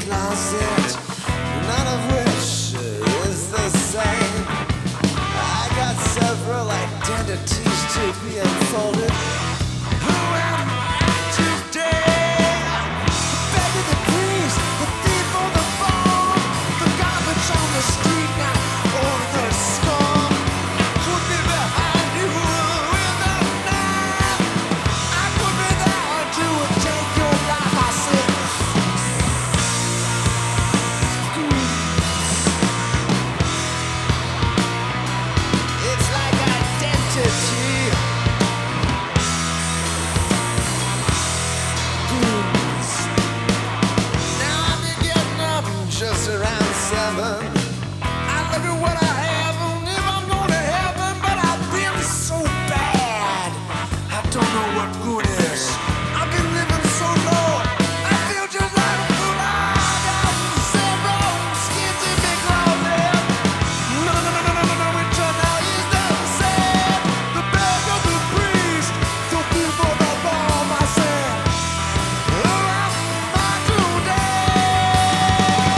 closet, none of which is the same. I got several identities to be unfolded. Who am I today? The beggar, the priest, the thief or the bomb, the garbage on the street now, or the scum. I could be behind you with a knife. I could be there to take your life. I said, it's like identity. Now I've been getting up just around 7. I look at what I have and if I'm going to heaven, but I've been so bad. I don't know what good is. I've been living so low. I feel just like a fool. I got several skins in big closet. No, which one now is the same? The beggar, the priest, the thief or the bomb. I said, who am I today?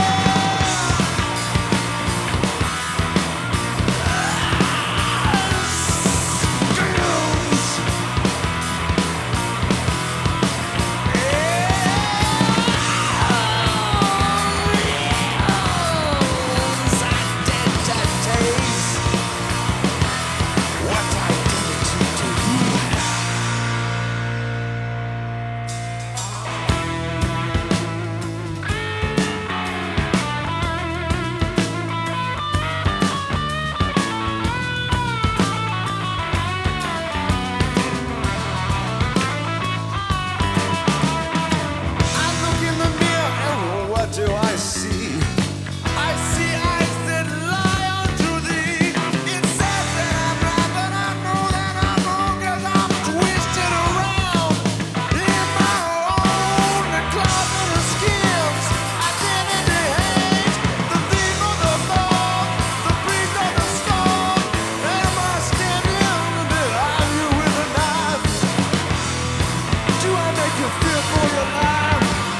I look in the mirror and what do I see? I see eyes that lie unto thee. It says that I'm right, but I know that I'm wrong 'cause I'm twisted around in my own closet of skins. Identity hates the thief or the thug, the priest or the scum. Am I standing behind you with a knife? Do I make you fear for your life?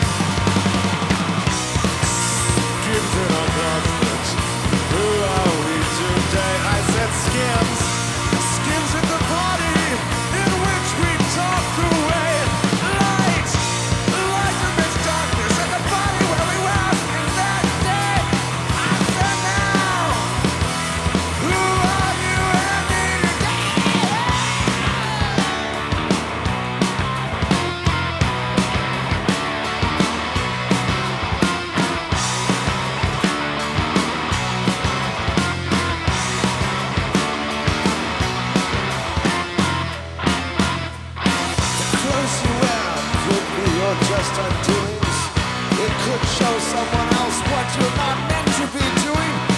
Skins in our closets. Who are we today? I said skins. Skins at the party in which we talk away. Light, light amidst darkness at the party where we were in that day. I said now, who are you and me today? The clothes you wear could be your just undoings. It could show someone else what you're not meant to be doing.